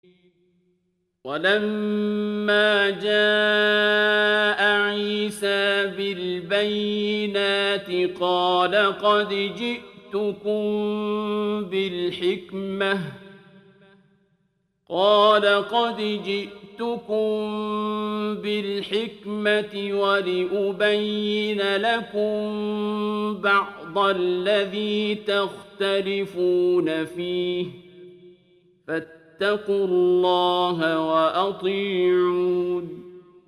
ولما جاء عيسى بالبينات قال قد جئتكم بالحكمة ولأبين لكم بعض الذي تختلفون فيه فاتقوا الله وأطيعون